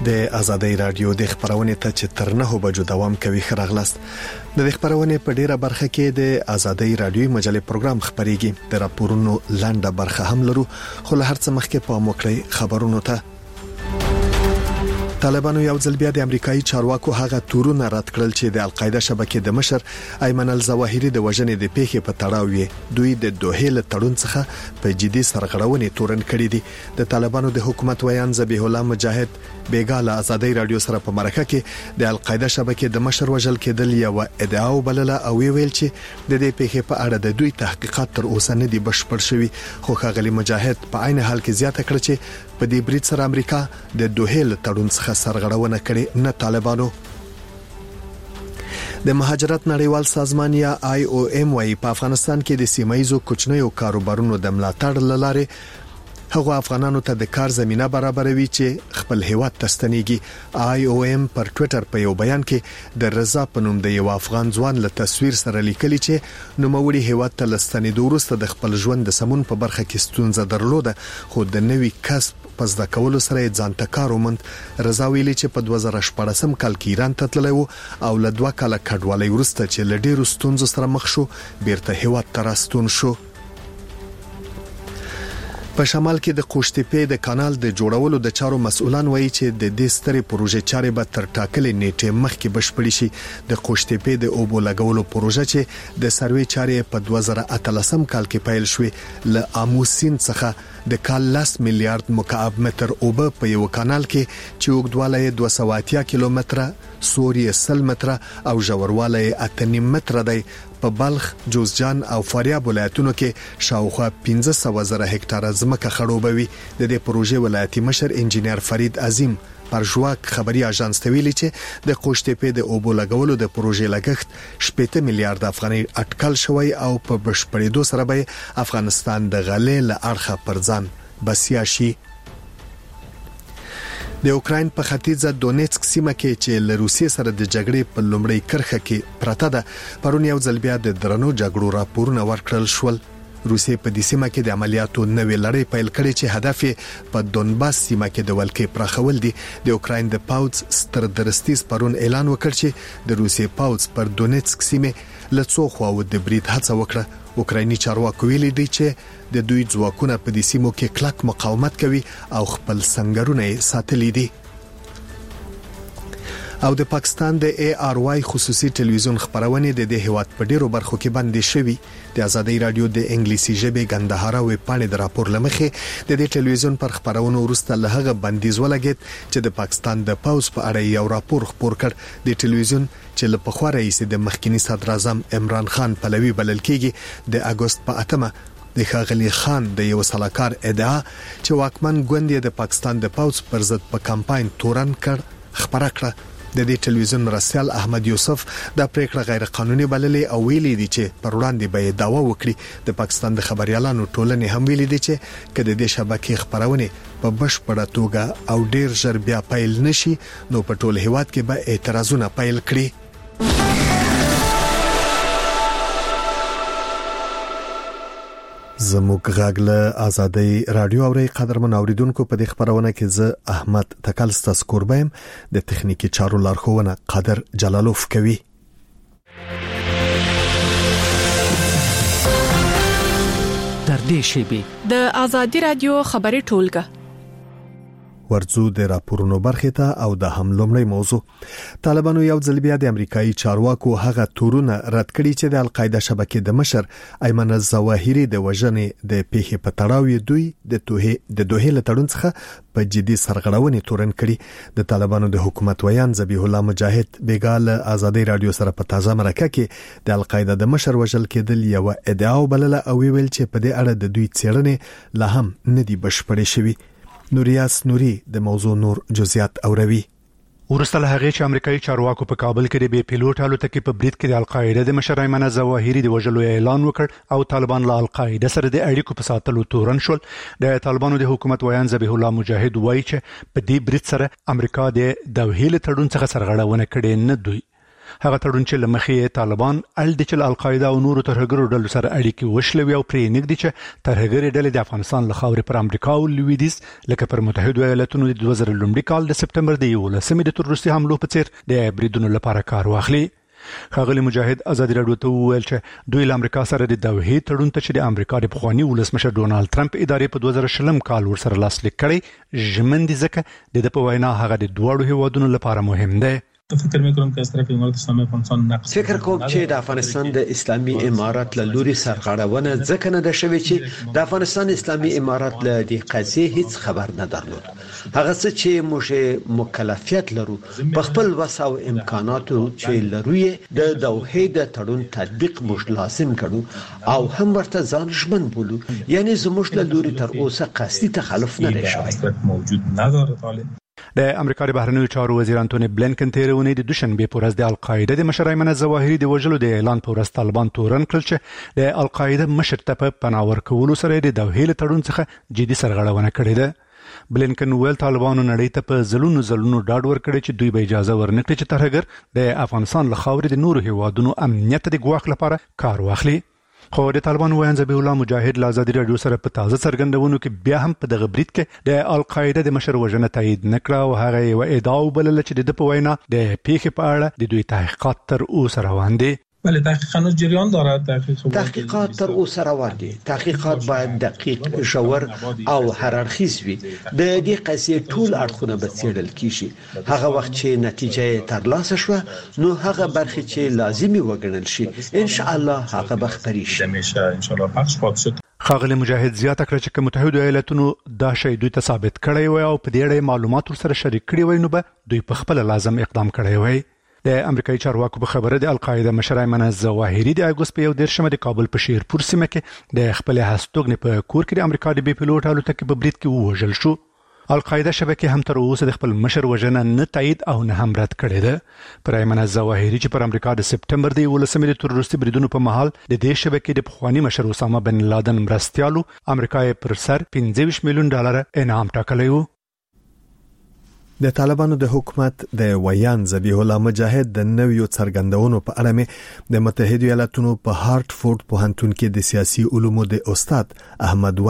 د آزادۍ رادیو د خبرونې ته چې تر 9 بجو دوام کوي خراغلاست د خبرونې په ډیره برخه کې د آزادۍ رادیو مجلې پروګرام خبريږي د راپورونو لاندې برخه هم لرو خو له هر څه مخکې په موکړی خبرونو ته طالبانو یو ځل بیا د امریکایي چارواکو هغه تورونه رد کړل چې د القاعده شبکې د مشر ایمن الظواهری د وژنې د پیښې په تړاو یې دوی د دوحې له تړون څخه په جدي سرغړونې تورن کړي دي د طالبانو د حکومت ویان ذبیح الله مجاهد بیګاله آزادۍ رادیو سره په مرکه کې د القاعده شبکې د مشر وژل کېدل یو ادعا وبلله او ویل چې د دې پیښې په اړه د دوی تحقیقات تر اوسه نه دي بشپړ شوي خو ښاغلي مجاهد په عین حال کې زیاته کړ چې په دې برید سره امریکا د دوحې له تړون څخه سرغړونه کړې نه طالبانو د مهاجرت نړیوال سازمان یا IOM وايي په افغانستان کې د سیمایزو کوچنیو کاروبارونو د ملاتړ لاره هغه افغانانو ته د کار زمينه برابروي چې خپل هیواد ته ستنېږي IOM پر ټوئیټر په یو بیان کې د رضا په نوم د یو افغان ځوان له تصویر سره لیکلي چې نوموړي هیواد ته لستنېدو وروسته د خپل ژوند د سمون په برخه کې ستونزه درلوده خو د نوي کسب پس د کولو سره ځان ته کار ومند رضا ویلي چې په 2014 کال کې ایران ته تللی او له 2 کاله کډوالۍ وروسته چې له ډیرو ستونزو سره مخ شو بیرته هیواد ته راستون شو په شمال کې د قوشتېپې د کانال د جوړولو د چارو مسؤلان وایي چې د دې سترې پروژې چارې به تر ټاکلې نیټې مخکې بشپړې شي د قوشتېپې د اوبو لګولو پروژه چې د سروې چارې په 2013 کال کې پیل شوې له اموسین څخه د کال 10 میلیارډ مکعب متر اوبه په یو کانال کې چې اوږدوالی 280 کیلومتره سوري 100 متره او ژوروالی 8 متره دی په بلخ، جوزجان او فاریاب ولایتونو کې شاوخوا 15,000 هکتاره ځمکه خړوبوي د دې پروژې ولایتي مشر انجینر فرید عظیم پر ژواک خبري اژانس ته ویلي چې د قوشتېپې د اوبو لګولو د پروژې لګښت 70 میلیارډ افغانۍ اټکل شوی او په بشپړېدو سره به افغانستان د غلې له اړخه پر ځان بسیا شي د اوکراین په ختیځه دونیتسک سیمه کې چې له روسیې سره د جګړې په لومړۍ کرخه کې پراته ده پرون یو ځل بیا د درنو جګړو راپورونه ورکړل شول روسیې په دې سیمه کې د عملیاتو نوې لړۍ پیل کړې چې هدف په دونباس سیمه کې د ولکې پراخول دي د اوکراین د پاوز ستر درستیز پرون اعلان وکړ چې د روسیې پاوز پر دونیتسک سیمه لڅو خواو د برید هڅه وکړه اوکرایني چارواکو ویلي دي چې د دوی ځواکونه په دې سیمو کې کلک مقاومت کوي او خپل سنگرونه ساتلي دي او د پاکستان د ARY خصوصي ټلویزیون خبرونه د دې هیواد په ډیرو برخو کې بندي شوی د آزادۍ رادیو د انګلیسي ژبې ګندهارا ویب پاڼې د راپور لمخې د دې ټلویزیون پر خبرونو وروسته له هغه بندیز ولګید چې د پاکستان د پاوز په اړه یو راپور خپور کړ د ټلویزیون چې له پخوا رئیس د مخکنی صدر اعظم عمران خان پلوي بلل کېږي د اگست په 8 د ښاغلي خان د یو سلاکار ادعا چې واکمن ګوند د پاکستان د پاوز پر ضد په کمپاین تورن کړ خبره کړه د دې ټلویزیون مرسل احمد یوسف د پریکړه غیر قانوني بللې او ویلي دي چې پر وړاندې به دعوا وکړي د پاکستان د خبريالانو ټولنې هم ویلي دي چې کله د شبکې خبرونه په بشپړه توګه او ډیر ژر بیا پیل نشي نو په ټول هیواد کې به اعتراضونه پیل کړي زموږ غاګله آزادۍ رادیو اوري قدرمن اوریدونکو په دې خبرونه کې زه احمد تکلستا سکوربم د تخنیکی چارو لارښوونه قادر جلالوف کوي در دې شیبه د آزادۍ رادیو خبري ټولګه ورځو د راپورونو برخه ته او د حملومړی موضوع طالبانو یو ځل بیا د امریکایي چارواکو هغه تورونه رد کړي چې د القاعده شبکې د مشر ایمن الظواهری د وژنې د پیښې په تړاو دوی د دوحې له تړون څخه په جدي سرغړونې تورن کړي د طالبانو د حکومت ویان ذبیح الله مجاهد بیګاله آزادۍ رادیو سره په تازه مرکه کې د القاعده د مشر وژل کېدل یو ادعا وبلله او ویل چې په دې اړه د دوی څېړنې لا هم نه دي بشپړې شوي نوریاس نوري د موضوع نور جزئیات اوروي ورسته له هغه چې امریکایي چارواکو په کابل کې د بي پیلوټ الوتکې په برید کې د القاعده د مشر ایمن الظواهری د وژلو اعلان وکړ او طالبان له القاعده سره د اړیکو په ساتلو تورن شول د طالبانو د حکومت ویان ذبیح الله مجاهد وایي چې په دې برید سره امریکا د دوحې له تړون څخه سرغړونه کړې نه دوی هغه تړون چې لمخې طالبان ال د القاعده او نورو ترهګرو ډلو سره اړیکې وشلوي او پرې نګدي چې ترهګري ډلې د افغانستان له خاورې پر امریکا او لویدیز لکه پر متحده ایالاتونو د 2000 کال د سپتمبر د 11 د تروریستي حملو په څیر د بریدونو لپاره کار واخلي. ښاغلي مجاهد ازادي راډیو ته وویل چې دوی له امریکا سره د دوحې تړون ته چې د امریکا د پخواني ولسمشر ډونالد ټرمپ ادارې په 2020 کال ورسره لاسلیک کړی ژمن دي ځکه د په وینا هغه د دوه هیوادونو لپاره مهم دی. فکر میکنم که از طرف امارات اسلامی افغانستان نقص فکر کوم چې د افغانستان د اسلامي امارات له لوري سرغړونه ځکه نه ده شوې چې د افغانستان اسلامي امارات له دې قضیې هیڅ خبر نه درلود. هغه څه چې موږ مکلفیت لرو په خپل وس او امکاناتو چې لرو د دوحې د تړون تطبیق موږ لازم کړو او هم ورته ځان ژمن بولو، یعنی زموږ له لوري تر اوسه قصدي تخلف نه دی شوی. موجود نداره. طالب د امریکا د بهرنیو چارو وزیر انټونی بلینکن تیر اونۍ د دوشنبه په ورځ د القاعده د مشر ایمن الظواهري د وژلو د اعلان په ورځ طالبان تورن کړل چې د القاعده مشر ته په پناه ورکولو سره د دوحې له تړون څخه جدي سرغړونه کړې ده. بلینکن ویل طالبانو نړۍ ته په زلونو ډاډ ورکړي چې دوی به اجازه ورنکړي چې ترهګر د افغانستان له خاورې د نورو هیوادونو امنیت د ګواښ لپاره کار واخلي. خو د طالبان وایي ذبیح الله مجاهد له ازادي راډیو سره په تازه څرګندونو کې بیا هم په دغه برید کې د القاعده د مشر وژنه تایید نکړه او هغه یو ادعا وبلله چې د په وینا د پیښې په اړه د دوی تحقیقات تر اوسه روان دي. بله تحقیقات جریان دارد. تحقیقات تر اوسه روان دي. تحقیقات باید دقیق، ژور او هر اړخیز وي. د دې قضیې ټول اړخونه به څېړل کیږي. هغه وخت چې نتیجه ترلاسه شوه نو هغه برخې چې لازمي وګڼل شي ان شاء الله هغه به خپرې شي. ان شاء الله پخش خواهد شد. ښاغلي مجاهد زیاته کړه چې متحده ایالاتونو دا شی دوی ته ثابت کړی وي او په دې اړه معلومات ورسره شریک کړي وي نو به دوی په خپل لازم اقدام کړی وي. د امریکایي چارواکو په خبره د القاعده مشر ایمن الظواهري د اګوست په 1 د کابل په شیرپور سیمه کې د خپل هستوګنې په کور کې د امریکا د بي پیلوټ الوتکې په برید کې ووژل شو. القاعده شبکه هم تر اوسه د خپل مشر وژنه نه تایید او نه هم رد کړې ده. پر ایمن الظواهري چې پر امریکا د سپتمبر د 11 د تروریستي بریدونو په مهال د دې شبکې د پخوانی مشر اسامه بن لادن مرستيالو امریکا پر سر $25 میلیون انعام ټاکلی و. د طالبانو د حکومت د ویان ذبیح الله مجاهد د نویو څرګندونو په اړه مې د متحده ایالاتونو په هارټفورد پوهنتون کې د سیاسي علومو د استاد احمد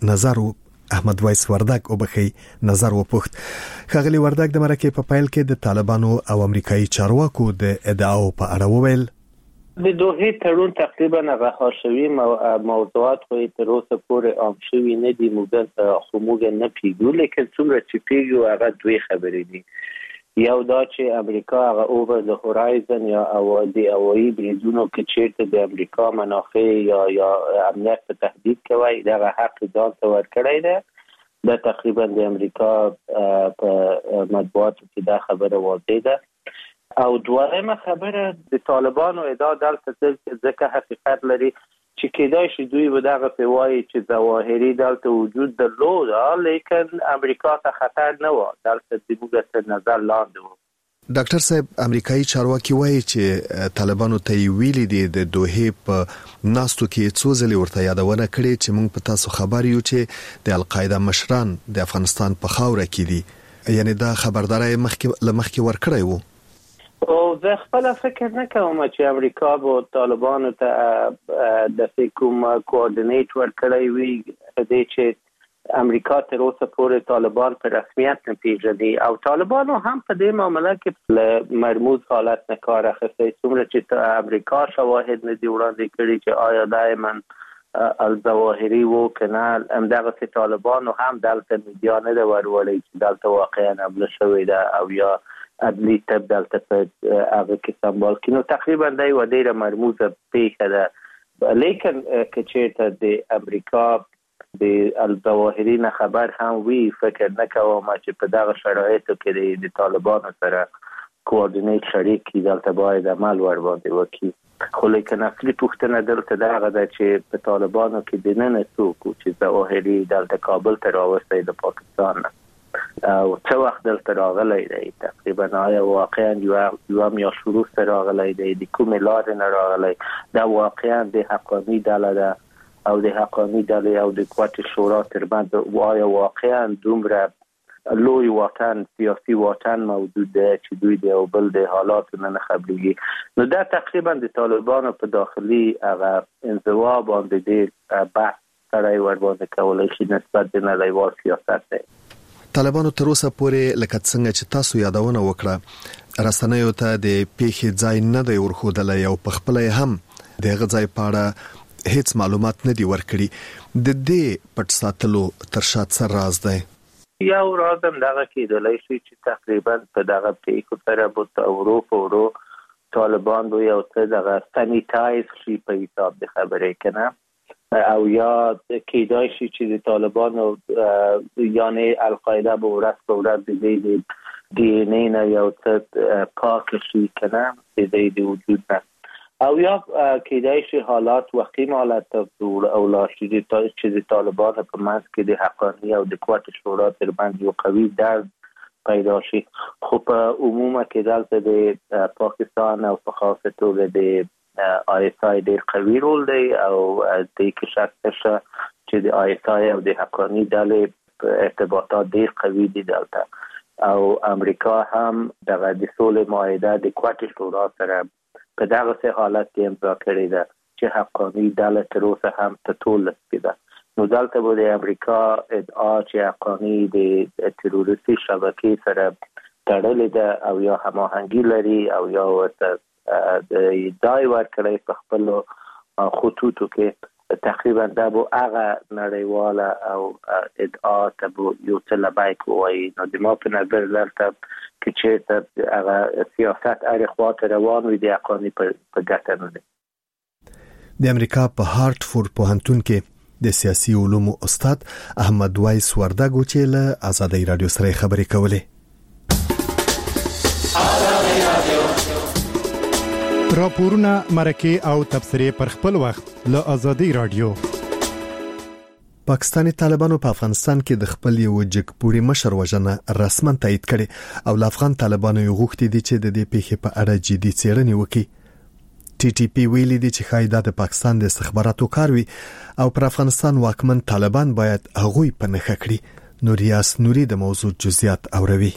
وایس وردک نظر وپوښت. ښاغلي وردک د مرکې په پیل کې د طالبانو او امریکایي چارواکو د ادعاو په اړه وویل د دوحې تړون تقریبا هغه شوی موضوعات خو تر اوسه پورې عام شوی نه دي. موږ نه پیګو، لیکن څومره چې پیګو هغه دوی خبرې دي. یو دا چې امریکا هغه اوور د هورایزن یا د هوایي بریدونو کې چیرته د امریکا منافع یا امنیت ته تهدید کوي دغه حق ځان ته ورکړی دی. دا تقریبا د امریکا په مطبوعاتو کې دا خبره واضح ده. او دویمه خبره د طالبانو ادعا دلته ځکه حقیقت لري چې کېدای شي دوی به دغه په وایي چې ظواهري دلته وجود درلود لیکن امریکا ته خطر نه و، دلته د موږ تر نظر لاندې و. ډاکټر صاحب امریکایي چارواکي وایي چې طالبانو ته ویلي دي د دوحې په ناستو کې څو ځله ورته یادونه کړې چې موږ په تاسو خبر یو چې د القاعده مشران د افغانستان په خاوره کې دي، یعنی دا خبرداري مخکې ورکړی وو. او زه خپل فکر نه کوم چې امریکا به طالبانو ته د کوم کوارډینیټ ورکړی وي د چې امریکا تر اوسه پورې طالبان په رسمیت نه پیژني او طالبانو هم په دې معاملې کې له مرموز حالت نه کار اخیستی. څومره چې امریکا شواهد نه دي وړاندې کړي چې آیا دایما الظواهري و که نه، همدغسې طالبانو هم دلته میډیا نه ده ورولې چې دلته واقعا حمله شوې ده او یا عدلی تب دلته په هغه کې سمبال کینو. تقریبا دا یو ډیره مرموزه پیښه ده، لیکن که چیرته د امریکا د الظواهري نه خبر هم وي فکر نه کوم چې په دغه شرایطو کې د طالبانو سره کوارډینیټ شریک کی دلته باید عمل ور باندې وکړي. خو لیکن اصلي پوښتنه دلته دغه ده چې په طالبانو کې د نن څوک چې ظواهري دلته کابل ته راوستی د پاکستان او څو وخت دلته راغلی دی، تقریبا آیا واقعا یو میاشت وروسته راغلی دی، د کومې لارې نه راغلی، دا واقعا د حقاني ډله ده او د حقاني ډلې او د قوت شورا ترمنځ آیا واقعا دومره لوی واټن سیاسي واټن موجود دی چې دوی د یو بل د حالاتو نه خبرېږي. نو دا تقریبا د طالبانو په داخلي هغه انزوا باندې ډېر بحث سره ورباندې کولای شي نسبت د نړیوال سیاست دی. طالبانو تر اوسه پورې لکه څنګه چې تاسو یادونه وکړه رسنیو ته د پیښې ځای نه دی ورښودلی او په خپل هم دغه ځای په اړه هیڅ معلومات نه دی ورکړي. د دې پټ ساتلو تر شا څه راز دی؟ یو راز هم دغه کېدلی شي چې تقریبا په دغه پیښو سره به ورو طالبان به یو څه دغه سانیتایز شي په حساب د خبرې کنه او یا کېدای شي چې د طالبانو یعنی القاعده به ورځ په ورځ د دې دی ان ای نه یو څه پاک شي کنه د دې وجود نه او یا کېدای شي حالات وقیم حالت ته او لاشي چې د طالبانو په منځ کې د حقاني او د قوت شورا ترمنځ یو قوي درد پیدا شي. خو په عموما کې دلته د پاکستان او په خاصه توګه د آی اس آی ډېر قوي رول دی او د کې شک نشته چې د آی اس آی او د حقاني ډلې ارتباطات ډېر قوي دي دلته او امریکا هم دغه د صلح معاهده د قوت شورا سره په دغه حالت کې امضا کړې ده چې حقاني ډله تر اوسه هم په ټول کې ده. نو دلته به د امریکا ادعا چې حقاني د تروریستي شبکې سره تړلې ده او یا هماهنګي لري او یا د ادعای ورکړې په خپل خطوطو کې تقریبا دا به هغه نړیواله او ادعا ته یو څه لبیک وایي. نو د ما په نظر دلته کې چې هغه سیاست هر خواته روان وي د حقاني په ګټه نه دی. د امریکا په هارټفورد پوهنتون کې د سیاسي علومو استاد احمد وایس وردګو چې له آزادۍ رادیو سره خبرې کولې. راپورونه مرکه او تبصرې پر خپل وخت له آزادۍ رادیو. پاکستاني طالبانو په افغانستان کې د خپل یو جګپوري مشر وژنه رسما تایید کړي او افغان طالبانو یو غوښتي دي چې د دې پیښې په اړه جدي څېړنه وکړي. ټي ټي پی ویلي دي چې خایدا د پاکستان د استخباراتو کار وي او پر افغانستان واکمن طالبان باید هغوی په نښه کړي. نوریاس نوري د موضوع جزئیات اوروي.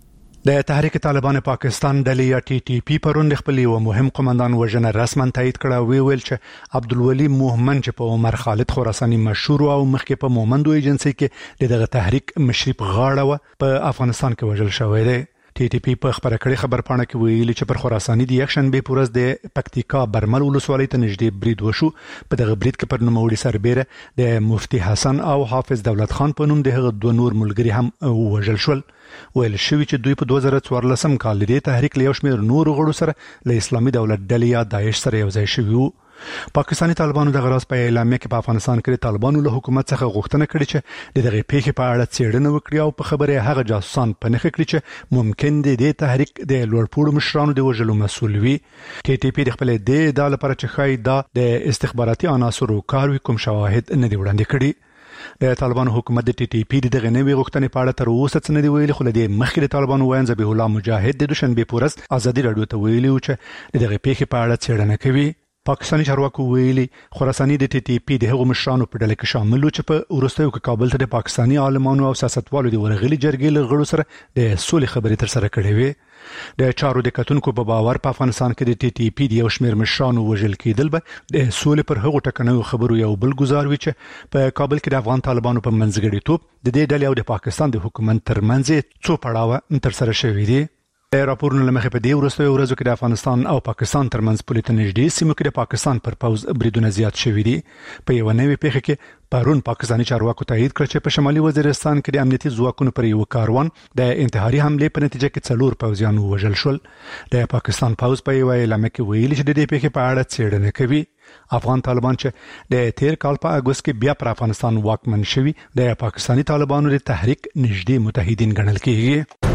د تحریک طالبان پاکستان ډلې یا ټي ټي پی پرون خپل یو مهم قومندان وژنه رسما تایید کړه. ویل چې عبدالولي مومن چې په عمر خالد خراساني مشهور او مخکې په مومندو ایجنسی کې دغه تحریک مشرف غاړه و په افغانستان کې وژل شوی دی. ټي ټي پی په خبره کړي خبرپاڼه کې ویلي چې پر خراساني د یکشن به پورز د پکتیکا برمل ولسوالۍ ته نږدې برید وشو. په دغه برید کې پر نوموړي سربېره د مفتي حسن او حافظ دولت خان په نوم دغه دوه نور ملګري هم وژل شول. ویل شوی چې دوی په 2014 کال د تحریک له یو شمېر نور غړو سره له اسلامي دولت ډلې یا داعش سره یو ځای شوي وو. پاکستاني طالبانو د غراس په اعلامیه کې په افغانستان کې طالبانو له حکومت څخه غوښتنه کړې چې د دغه پیښې په اړه څېړنه وکړي او په خبره هغه جاسوسان په نښه کړي چې ممکن دي د تحریک د لوړپوړو مشرانو د وژلو مسؤل وي. ټي ټي پی د خپل د ادعا لپاره چې خای دا د استخباراتي عناصرو کار وي کوم شواهد نه دی وړاندې کړي. د طالبانو حکومت د ټي ټي پی دغه نوې غوښتنې په اړه تر اوسه څه نه دی ویلي. خو د مخکې د طالبانو وایي ذبیح الله مجاهد د دوشنبه پورز آزادۍ رادیو ته ویلي چې دغه پیښې په اړه څېړنه کوي. پاکستاني چارواکو ویلي خراساني د ټي ټي پی د هغو مشرانو په ډله کې شامل و چې په وروستیو کې کابل ته د پاکستاني عالمانو او سیاستوالو د ورغلي جرګې له غړو سره د سولې خبرې تر سره کړې وې. د چارو د کتونکو په باور په افغانستان کې د ټي ټي پی د یو شمېر مشرانو وژل کېدل به د سولې پر هغو ټکنیو خبرو یو بل گزار وي چې په کابل کې د افغان طالبانو په منځګړیتوب د دې ډلې او د پاکستان د حکومت ترمنځ څو پړاوه تر سره شوي دي. راپورونه لمخې په دې وروستیو ورځو کې د افغانستان او پاکستان ترمنځ پولیس نږدې سیمو کې د پاکستان پر پوز بریدونه زیات شوي دي. په یو نوې پیښه کې پرون پاکستاني چارواکو تایید کړ چې په شمالي وزیرستان کې د امنیتي ځواکونو پر یو کاروان د انتحاري حمله په نتیجه کې 4 پوځیان وژل شول. د پاکستان پوز په یو اعلامیه کې ویلي چې د دې پیښې په اړه څېړنه کوي. افغان طالبان چې د تیر کال په اگست کې بیا پر افغانستان واکمن شوي د پاکستاني طالبانو د تحریک نږدې متحدین ګڼل کېږي.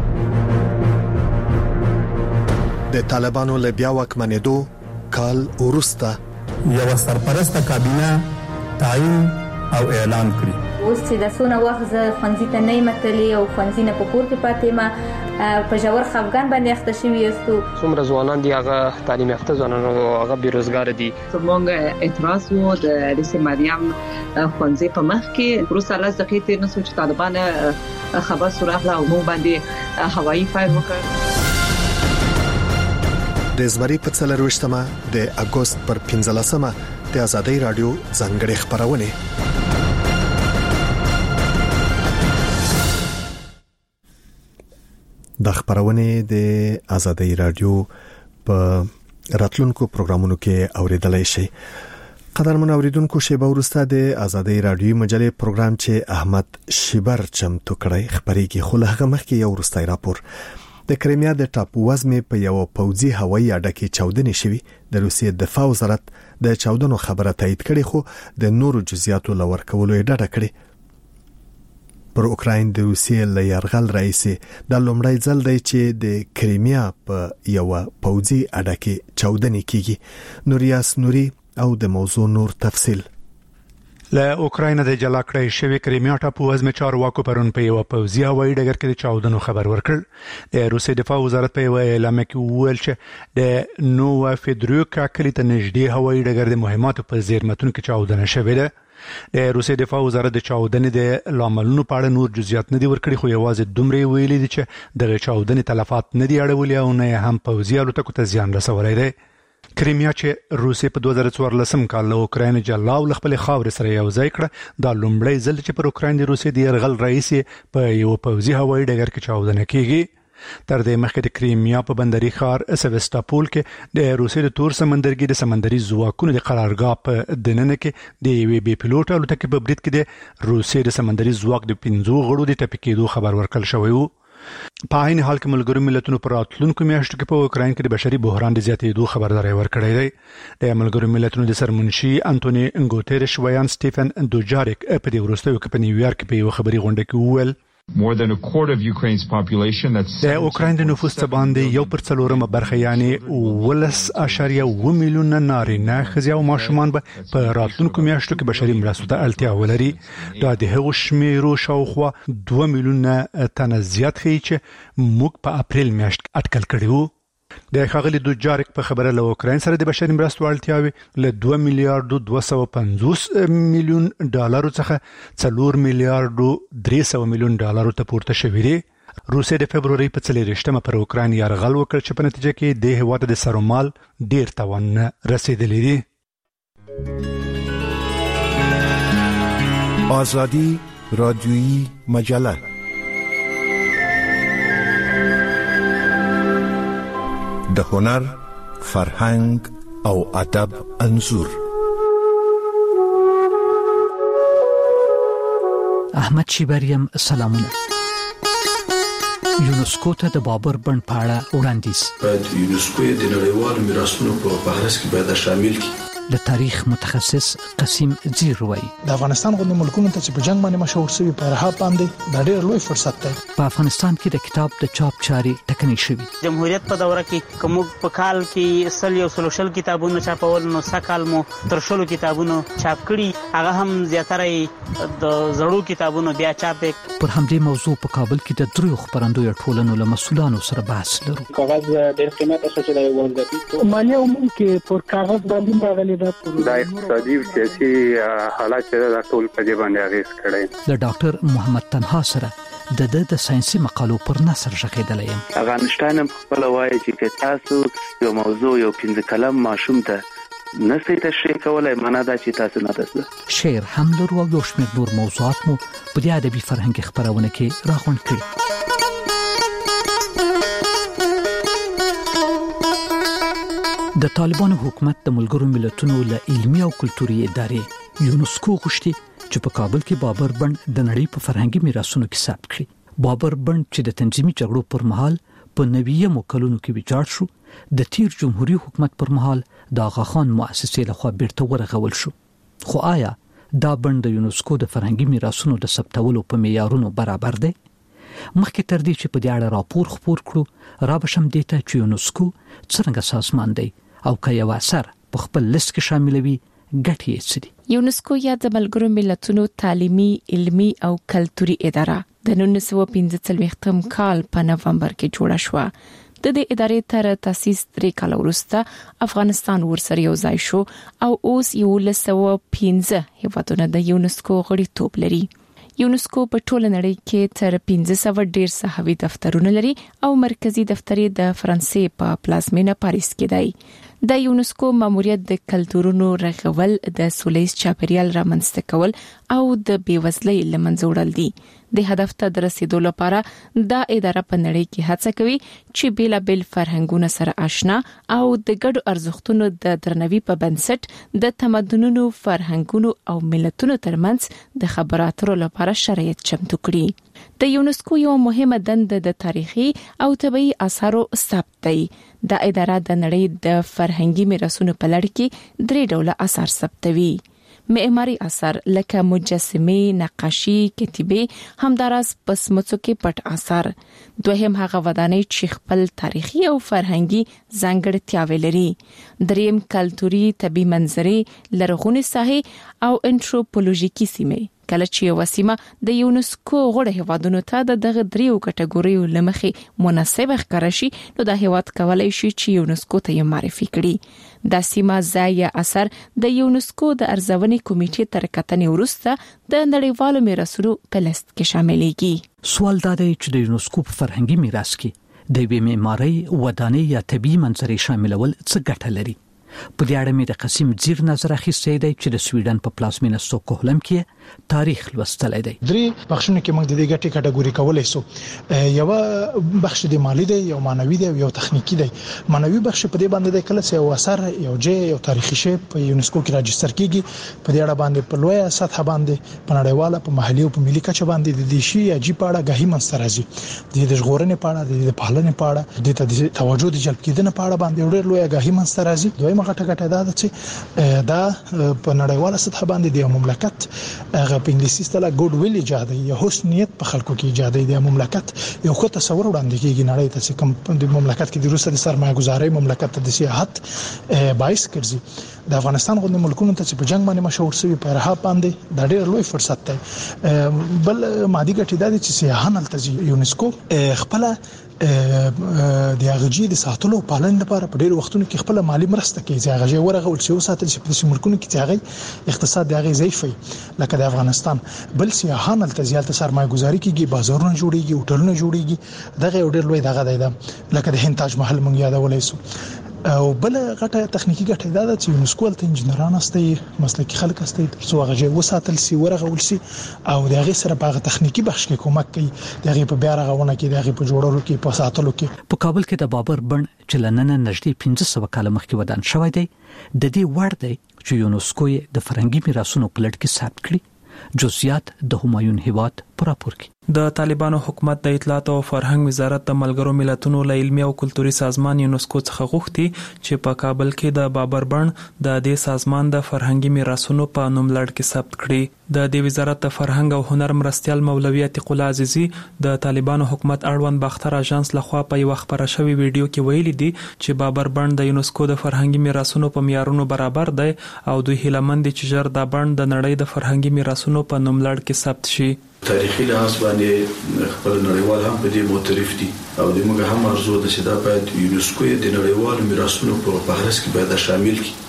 د طالبانو له بیا واکمنېدو کال وروسته یو سرپرسته کابینه تعیین او اعلان کړی. اوس چې د سونه وخت ځ خوندې ته نه متلې او خوندې نه په کور کې پاتې ما په ژور خفګان باندې اخته شوي یاستو. څومره ځوانان دي هغه تعلیم یافته ځوانان او هغه بیروزګار دي. زموږ اعتراض وو د رئیس مریم خوانزي په مخ کې روسا لاس دقیقې نو چې طالبان خبر سراغله او مو باندې هوایي فایر وکړ. د زمري په 24مه د اگست پر 15مه د آزادۍ رادیو ځانګړي خبرونه. د خبرونه د آزادۍ رادیو په راتلونکو پروګرامونو کې اوریدلای شئ. قدرمن اوریدونکو شیبه ورسته د آزادۍ رادیو مجلې پروګرام چې احمد شیبر چمتو کړی خبرېږي. خو له هغه مخکې یو ورستای راپور. د کریمیا د ټاپو وزمې په یو پوځي هوایي اډه کې چاودنې شوې. د روسیې دفاع وزارت د چاودنو خبره تایید کړې خو د نورو جزئیاتو لور کولو یې ډاډه کړې. پر اوکراین د روسیې له یرغل راځي د لومړی ځل دی چې د کریمیا په یو پوځي اډه کې چاودنې کیږي. نوریاس نوري او د موضوع نور تفصیل. له اوکراین د جلا کړی شوی کریمیا ټاپو وزمې چارواکو پرون په یو پوځي هوایي ډګر کې د چاودنو خبر ورکړ. د روسیې دفاع وزارت په یو اعلان کې وویل چې د نووا فیدروکا کلی ته نږدې هوایي ډګر د مهماتو په زیرمتون کې چاودنه شوې ده. د روسیې دفاع وزارت د چاودنې د لاملونو په اړه نور جزئیات نه دي ورکړي خو یوازې دومره ویلي دي چې د چاودنې تلفات نه دي اړولي او نه هم پوځي الوتکو ته زیان رسولی دی. کریمیا چې روسیې په 2014 کال له اوکراین جلا او خپل خاور سره یو ځای کړه دا لومړی ځل چې پر اوکراین د روسیې د یرغل رئیس په یو پوځي هوایي ډګر کې چاودنه کیږي. تر دې مخکې د کریمیا په بندري ښار سیواستوپول کې د روسیې د تور سمندرګي د سمندري ځواکونو د قرارګاه په دننه کې د یوې بې پیلوټ الوتکې په برید کې د روسیې د سمندري ځواک د 15 غړو د ټپي کېدو خبر ورکړل شوی و. په عین حال کې ملګرو ملتونو پر راتلونکو میاشتو کې په اوکراین کې د بشري بحران د زیاتېدو خبرداري ورکړې ده. د ملګرو ملتونو د سرمنشي انټونی ګوتيرش ویان سټيفن دوجاریک په دې وروستیو کې په نیویارک کې په یو خبري غونډه کې وویل More than a quarter of Ukraine's population, that's د اوکراین د نفوس څخه باندې 1/4 برخه یعنی 1.1 میلیون نارینه ښځې او ماشومان به په راتلونکو میاشتو کې بشري مرستو ته اړتیا ولري. دا د هغو شمیرو شاوخوا 2 میلیون تنه زیات ښیي چې موږ په اپریل میاشت اټکل کړی وو. د ښاغلي دوجاریک په خبره له اوکراین سره د بشري مرستو اړتیاوې له 2 میلیارډ 250 میلیون ډالرو څخه 4 میلیارډ 300 میلیون ډالرو ته پورته شوې دي. روسیې د فبروري په 4 پر اوکراین یرغل وکړ چې په نتیجه کې د هیواد د سرومال ډیر تاوان رسیدلی دی. آزادی رادیویی مجله د هنر، فرهنګ او ادب انځور. احمد شیبریم سلامونه. یونسکو ته د بابر بند په اړه وړاندیز. باید یونسکو د نړیوالو میراثونو په فهرست کې باید شامل کړي. د تاریخ متخصص قسیم زیر وای د افغانستان غوښنه ملکونو ته چې په جنگ باندې مشهور شوی په راه باندې د ډېر لوی فرصت دی. په افغانستان کې د کتاب د چاپ چاري ټکنۍ شوی. جمهوریت په دوره کې کوم په کال کې 100 کتابونو چاپول نو سکهال مو تر 100 کتابونو چاپ کړي هغه هم زیاتره د زړو کتابونو بیا چاپ. پر همدې موضوع په کابل کې د دریو خبرندوی ټولنو له مسؤلانو سره بحث لرو. کاغذ ډېر قیمت څه چې دی ورغتی مالیه عموم کې پر کاغذ باندې راغلي دا اقتصادي او سیاسي حالات چې د ټول په دې باندې اغیز کړی. د ډاکټر محمد تنها سره د ساينسي مقالو پر نثر ژغېدلی یم. افغانستان خپل وایي چې تاسو یو موضوع یو 15 کلم ماشوم ته نسي تشریح کولای معنا دا چې تاسو نه تاسو شعر هم لرو او یو شمېر نور موضوعات مو په دې ادبي فرهنګي خبرونه کې راغونډ کړي. د طالبانو حکومت د ملګرو ملتونو له علمي او کلتوري ادارې یونسکو غوښتي چې په کابل کې بابر بند د نړۍ په فرهنګي میراثونو کې ثبت کړي. بابر بند چې د تنظیمي جګړو پر مهال په 90 کلونو کې ویجاړ شو د تیر جمهوریت حکومت پر مهال د آغا خان مؤسسې لخوا بیرته ورغول شو. خو آیا دا بند د یونسکو د فرهنګي میراثونو د ثبتولو په معیارونو برابر دی؟ مخکې تر دې چې په دې اړه راپور خپور کړو را بشم دیته چې یونسکو څنګه سازمان دی او که یو اثر په خپل لیست کې شاملوي ګټې یې څه دي. یونسکو یا د ملګرو ملتونو تعلیمي، علمي او کلتوري اداره د 1945 کال په نومبر کې جوړه شو. د دې ادارې تر تاسیس 3 کال وروسته افغانستان ورسره یو ځای شو او اوس 1915 هیوادونه د یونسکو غړیتوب لري. یونسکو په ټوله نړۍ کې تر 1500 ډیر صحوي دفترونه لري او مرکزی دفتر د فرانسې په پلازمینه پاریس کې دی. د یونسکو ماموریت د کلتورونو رغول، د سولهییز چاپیریال رامنځته کول او د بیوزلۍ لمنځه وړل دي. د هدف ته د رسیدو لپاره دا اداره په نړۍ کې هڅه کوي چې بیلابل فرهنګونه سره آشنا او د ګډو ارزښتونو د درناوي په بنسټ د تمدنونو، فرهنګونو او ملتونو ترمنځ د خبرو اترو لپاره شرایط چمتو کړي. د یونسکو یو مهمه دنده د تاریخي او طبيعي آثارو ثبت دی. دا اداره د نړۍ د فرهنګي میراثونو په لړ کې 3 ډوله آثار ثبتوي: معماري آثار لکه مجسمه، نقاشي، کتیبه، همدارس پسمڅو کې پټ آثار. دوهم هغه ودانۍ چې خپل تاریخي او فرهنګي ځانګړتیاوې لري. دریم کلتوري طبي منظرې، لرغونې ساحې او انټروپولوژیکي سیمې. کله چې یو سیمه د یونسکو غړي هیوادونو ته دغه 3 کټګوریو لمخې مناسب ښکار شي، نو دا هیواد کولای شي چې یونسکو ته یې معرفي کړي. د سیمه ځای اثر د یونسکو د ارزونې کمیټې تر کتنې وروسته د نړیوالو میراثونو په لیست کې شاملېږي. سوال دا دی چې د یونسکو په فرهنګي میراث کې د وی معماري، ودانۍ یا طبي منظرې شاملول څه ګټه لري؟ په دې اړه مې د قسیم زیر نظر اخیستی دی چې د سویډن په پلازمینه ستوکهولم کې تاریخ لوستلی دی. 3 بخښونه کې موږ د دې ګټې کټګوري کولای شو. یو بخښ د مالی دی، یو مانوي دی، یو تخنیکی دی. مانوي بخښ په دې باندې د کله چې یو اثر، یو ځای، یو تاریخي شی په یونسکو کې راجستر کیږي، په دې اړه باندې په لویه سطح باندې په نړیواله، په محلي او په ملي کچه باندې د دې شی عجیب اړه غهي منځ راځي. د ژغورنې په اړه، د پالنې په اړه، د توجه د جلب کېدنې په اړه باندې ډېر لویه غهي منځ راځي. دوی غټه دا چې دا په نړیواله سطح باندې د مملکت هغه په انګلیسي اصطلاح ګډ ویل ایجاد یا حسنیت په خلکو کې ایجاد دی. د مملکت یو څه تصور وړاندې کیږي نړۍ ته چې کوم د مملکت کې د روسي د سرمایه‌ګزارۍ مملکت ته د سیاحت باعث ګرځي. د افغانستان غوندې ملکونو ته چې په جنگ باندې مشهور شوی په رها باندې د ډېر لوی فرصت دی. بل مادي ګټې د چې سیاحان التزي یونسکو خپل د هغه د ساتلو او پالنې لپاره په ډېر وختونو کې خپل مالی مرسته کوي. هغه ورغه ول چې وساتل شي په ملکونو کې چې هغه اقتصاد د هغه ضعیفي لکه د افغانستان. بل سیاحان التزیال سرمایه‌ګزاري کوي، بازارونه جوړيږي، هوټلونه جوړيږي. دغه ډېر لوی دغه دی لکه د هند تاج محل مونږ یادولای شو. او بل غټه تخنیکی ګټه دا چې یونسکو ته انجنیران استي، مسلکي خلک استي ترڅو هغه وساتل سي، ورغول سي او دغه سره په تخنیکی بخش کې کومک کوي. دغه په بیا رغونه کې، دغه په جوړولو کې، په ساتلو کې. په کابل کې د بابر بڼ چې لننه نږدې 1500 کال مخکې ودان شوی دی، د دې وړ دی چې یونسکو یې د فرهنګي میراثونو په لړ کې ثبت کړي. جزئیات د همایون هیواد پر راپور کې. د طالبانو حکومت د اطلاعات او فرهنګ وزارت د ملګرو ملتونو له علمي او کلتوري سازمان یونسکو څخه غوښتي چې په کابل کې د بابر بڼ د دې سازمان د فرهنګي میراثونو په نوم لړ کې ثبت کړي. د دې وزارت د فرهنګ او هنر مرستيال مولوی عتیق الله عزیزی د طالبانو حکومت اړوند باختر اژانس لخوا په یو خبره شوی ویډیو کې ویلي دي چې بابر بڼ د یونسکو د فرهنګي میراثونو په معیارونو برابر دی او دوی هیلمن دي چې ژر د بڼ د نړۍ د فرهنګي میراثونو په نوم لړ کې ثبت شي. تاریخي لحاظ باندې خپل نړیوال هم په دې معترف دي او د موږ هم ارزو ده چې دا باید یونسکو د نړیوالو میراثونو په فهرست کې باید شامل کړي.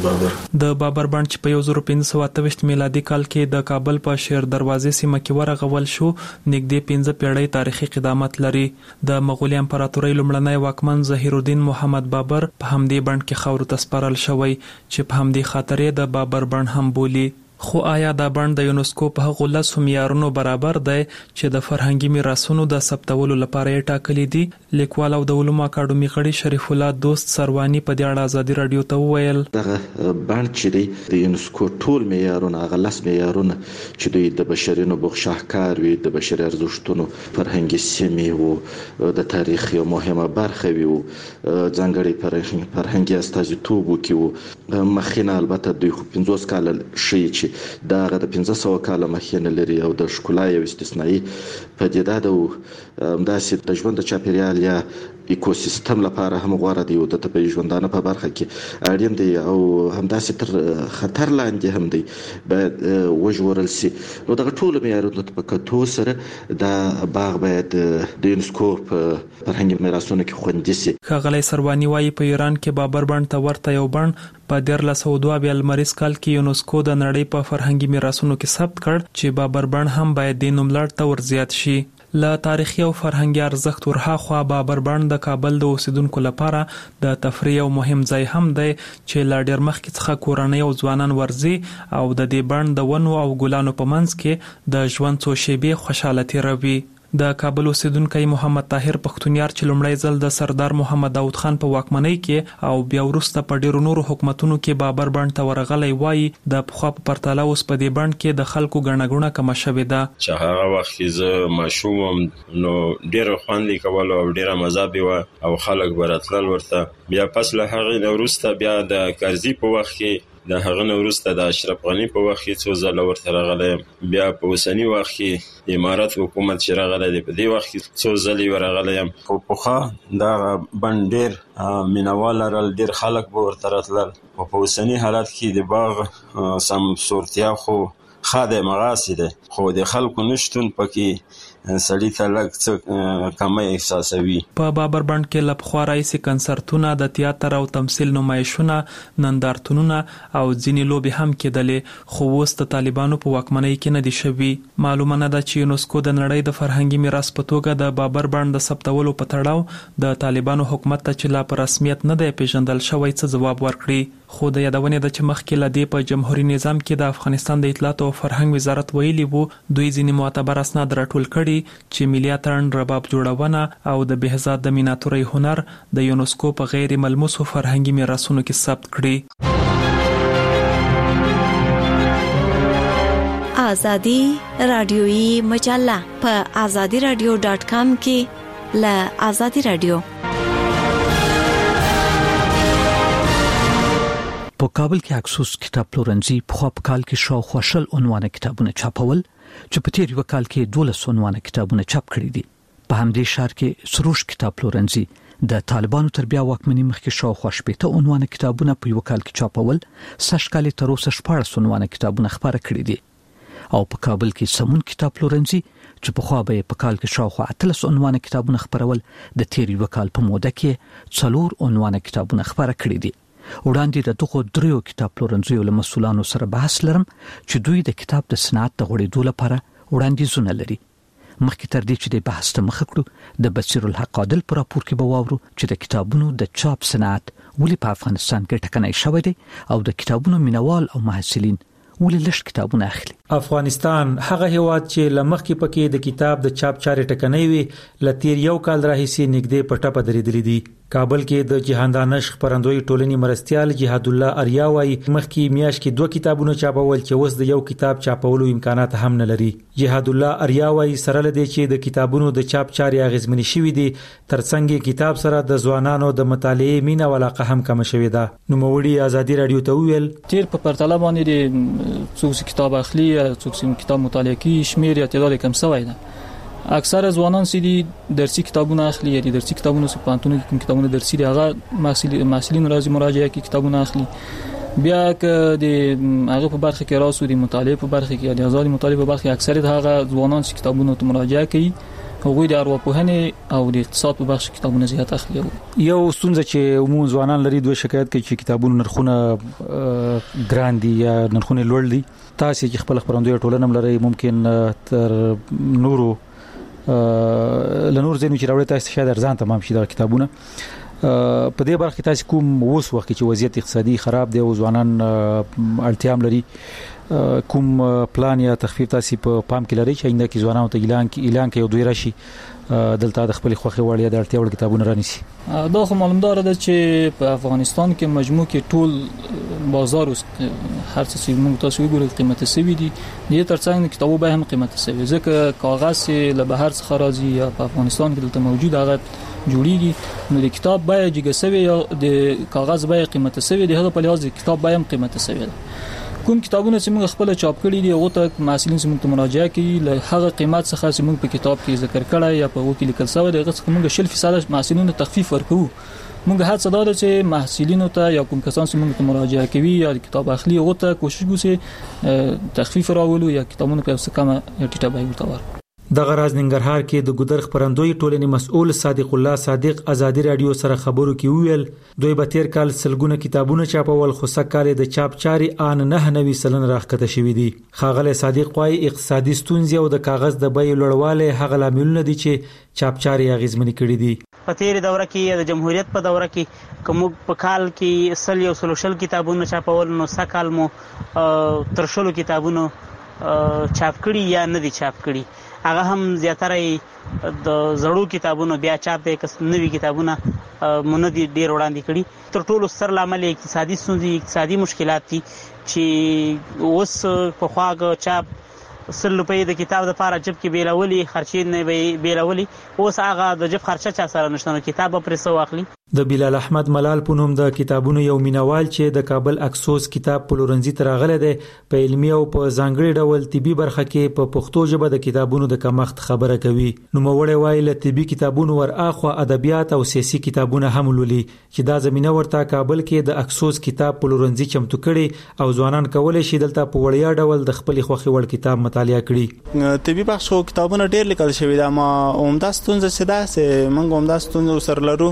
د بابر بڼ چې په 1528 میلادي کال کې د کابل په شیر دروازې سیمه کې ورغول شو، نږدې 15 پیړۍ تاریخي قدامت لري. د مغولي امپراتورۍ لومړنی واکمن ظهیر الدین محمد بابر په همدې بڼ کې خاورو ته سپارل شوی چې په همدې خاطر یې د بابر بڼ هم بولي. خو آیا دا بڼ د یونسکو په هغو 10 معیارونو برابر دی چې د فرهنګي میراثونو د ثبتولو لپاره یې ټاکلي دي؟ لیکوال او د علومو اکاډمي غړي شریف الله دوست سروانی په دې اړه ازادي رادیو ته وویل دغه بڼ چې دی د یونسکو ټول معیارونه، هغه 10 معیارونه چې دوی د بشري نبوغ شاهکار وي، د بشري ارزښتونو، فرهنګي سیمې او د تاریخ یو مهمه برخه وي او ځانګړي فرهنګي استازیتوب وکړي. مخینه البته دوی 50 کال شي چې دا غد 1500 کال مخینه لري او د ښکلا یو استثنایی پدیده ده او داسې د ژوند د چاپیریال یا ایکوسیستم لپاره هم غوړه دی او د طبي ژوندانه په برخه کې اړین دی او همداسې تر خطر لاندې هم دی باید وژغورل شي. نو دغه ټول معیارونو ته په کتو سره د باغ باید د یونسکو په فرهنګي میراثونو کې خوندي شي. ښاغلی سرواني وايي په ایران کې بابر بڼ ته ورته یو بڼ په 1302 لمریز کال کې یونسکو د نړۍ په فرهنګي میراثونو کې ثبت کړ چې بابر بڼ هم باید د نوم لړ ته ورزیات شي. له تاریخي او فرهنګي ارزښت ورهاخوا بابر بڼ د کابل د اوسیدونکو لپاره د تفریح او مهم ځای هم دی چې لا ډېر مخکې څخه کورنۍ او ځوانان ورځي او د دې بڼ د ونو او ګلانو په منځ کې د ژوند څو شېبې خوشاله تیروي. د کابل اوسیدونکو محمد طاهر پښتونیار چې لومړی ځل د سردار محمد داود خان په واکمنۍ کې او بیا وروسته په ډیرو نورو حکومتونو کې بابر بڼ ته ورغلی وایي د پخوا په پرتله اوس په دې بڼ کې د خلکو ګڼه کمه شوې ده. چې هغه وخت کې زه ماشوم نو ډیر خوند کول او ډیره مزه به او خلک ورتلل ورته. بیا پس له هغه وروسته بیا د کرزي په وخت کې د هغه وروسته د اشرف غنی په وخت کې څو ځله ورته راغلی. بیا په اوسنی وخت کې امارات حکومت چې راغلی دی په دې وخت کې څو ځله ورغلی. خو پخوا دا بڼ ډیر مینوال لرل ډیر خلک به ورته راتلل. په اوسنی حالت کې د باغ سم صورتیا خو خاده مغاسي ده خو د خلکو نشټون پکې سړی ته لږ څه کمه احساسوي. په بابر بڼ کې لپخوا راځي کنسرتونه د تیاتر او تمثيل نمایشونه نندارتونونه او ځینې لوبې هم کېدلې خو اوس د طالبانو په واکمنۍ کې نه دي شوي. معلومه نه ده چې یونسکو د نړۍ د فرهنګي میراث په توګه د بابر بڼ د ثبتولو په تړاو د طالبانو حکومت ته چې لا په رسمیت نه دی پیژندل شوی څه ځواب ورکړي. خو د یادونې د چې مخکې لدې په جمهوریت نظام کې د افغانستان د اطلاعات او فرهنګ وزارت ویلي وو دوی ځینې معتبر اسناد راټول کړي چې ملي اتن رباب جوړونه او د بهزاد د میناتوري هنر د یونسکو په غیر ملموسو فرهنګي میراثونو کې ثبت کړي. آزادی رادیویی مجله په azadiradio.com کې له آزادی رادیو. په کابل کې اکسوس کتاب پلورنځي په خو په کال کې شاوخوا 20 عنوانه کتابونه چاپول چې په تیر یو کال کې 12 عنوانه کتابونه چاپ کړي دي. په همدې شهر کې سروش کتاب پلورنځي د طالبانو تر بیا واکمنۍ مخکې شاوخوا 18 عنوانه کتابونه په یو کال کې چاپول، سږ کال تر اوسه 14 عنوانه کتابونه خبره کړي دي. او په کابل کې سمون کتاب پلورنځي چې په خو به په کال کې شاوخوا 13 عنوانه کتابونه خبرول د تیر یو کال په موده کې 4 عنوانه کتابونه خبره کړي دي. وړاندې د دغه دریو کتاب پلورنځیو له مسؤلانو سره بحث لرم چې دوی د کتاب د صنعت د غوړېدو لپاره وړاندیزونه لري. مخکې تر دې چې د بحث ته مخ کړو د بصیر الحق عادل پر راپور کې به واورو چې د کتابونو د چاپ صنعت ولې په افغانستان کې ټکنۍ شوی دی او د کتابونو مینوال او محصلین ولې لږ کتابونه اخلي. افغانستان هغه هیواد چې لمخکې پکې د کتاب د چاپ چارې ټکنۍ وي لتیر یو کال راهیسي نږدې په ټپه درېدلې دي. کابل کې د جهاندانش خبرندوی ټولنې مرستيال جهاد الله اریا وايي مخکې میاش کې 2 کتابونه چاپول چې اوس د یو کتاب چاپولو امکانات هم نه لري. جهاد الله اریا وايي سره لدی چې د کتابونو د چاپ چارې اغیزمنې شوې دي ترڅنګ کتاب سره د ځوانانو د مطالعې مینه ولاقه هم کم شوې ده. نو موړي آزادي رادیو ته ویل تیر په پرتله باندې څوک کتاب اخلي څوک کتاب مطالعه کوي شمیر اعتدال کم شوی ده. اکثر ځوانان چې درسي کتابونه اخلي یا درسي کتابونه سپانتونه کوم کتابونه درسي دي هغه محصلین راځي مراجعه کوي کتابونه اخلي. بیا که د هغه په برخه کې راسو د مطالعه په برخه کې د آزادي مطالعه په برخه کې اکثریت هغه ځوانان چې کتابونه ته مراجعه کوي هغه د ارواپوهنې او د اقتصاد په برخه کې کتابونه زیات اخلي. یو ستونزه چې عموما ځوانان لري دوی شکایت کوي چې کتابونو نرخونه ګران دي یا نرخونه لوړ دي. تاسو چې خپل خبرندوی ټولنه لري ممکن تر نورو لنور زینو چې راوړی تاسو شاید ارزان تمام شي دا کتابونه. په دې برخه کې تاسو کوم اوس وخت چې وضعیت اقتصادي خراب دی او ځوانان اړتیام لري کوم پلان یا تخفیف تاسو په پام کې لري چې انده کې ځوانانو ته اعلان کوي دوی راشي دلته د خپل خوخي وړیا د اړتیا وړ کتابونه رانیسي. دا خو معلومدار ده چې په افغانستان کې مجموع کې ټول بازار هر څه چې موږ تاسو وګورئ قیمته سوي دي د ترڅنګ کتابو به هم قیمته سوي ځکه کاغذ له بهر څخه راځي یا په افغانستان کې دلته موجود هغه جوړیږي نو د کتاب بیه جګه سوي یا د کاغذ بیه قیمته سوي د هغه په لحاظ کتاب بیه هم قیمته سوي ده. کوم کتابونه چې موږ خپل چاپ کړي دي هغه ته محصلین چې موږ مراجعه کوي له هغه قیمت څخه چې موږ په کتاب کې ذکر کړی یا په هغه کې لیکل شوی دی هغه څخه موږ 0% محصلینو تخفیف ورکوو. موږ هڅه دا ده چې محصلینو ته یا کوم کسان چې موږ ته مراجعه کوي یا کتاب اخلي هغه ته کوشش وکړو تخفیف راولو یا کتابونه په څه کم ټیټه بیه ورته. د غراز ننګرهار کې د ګودر خبرندوی ټولنې مسؤل صادق الله صادق آزادي رادیو سره خبرو کې ویل دوی به تیر کال سلګونه کتابونه چاپول خو سکهاله د چاپ چاري ان 99% راخته شوې دي. خاغله صادق وايي اقتصادي ستونزې او د کاغذ د بیې لوړواله هغه لاملونه دي چې چاپ چاري اغیزمنې کړې دي. په تیر دوره کې د جمهوریت په دوره کې کوم په کال کې سل یو سلوشل کتابونه چاپول نو سکهال مو ترشلو کتابونه چاپ کړي یا نه دي چاپ کړي. هغه هم زیاتره د زړو کتابونو بیا چاپ دی کس نوي کتابونه مونږ دي ډیر وړاندې کړي. تر ټولو ستر لامل اقتصادي ستونزې اقتصادي مشکلات دي چې اوس په خواږه چاپ 100 روپۍ د کتاب د لپاره جب کې بیلولي خرچې نه بیلولي اوس هغه د جب خرچه چا سره نشته نو کتاب پرې سو واخلي. د بلال احمد ملال په نوم د کتابونو یو مینوال چې د کابل اکسوس کتاب پلورنځي ته راغلی دی په علمي او په ځانګړي ډول طبي برخه کې په پښتو ژبه د کتابونو د کمښت خبره کوي. نو موړی وایي له طبي کتابونو ور اخوا ادبیات او سیاسي کتابونه هم لولي چې دا زمينه ورته کابل کې د اکسوس کتاب پلورنځي چمتو کړي او ځوانان کولای شي دلته په وړیا ډول د خپل خوخي وړ کتاب مطالعه کړي. طبي بخشو کتابونه ډیر لیکل شوی دا ما عمده ستونزه سده سه منګ عمده ستونزه سره لرو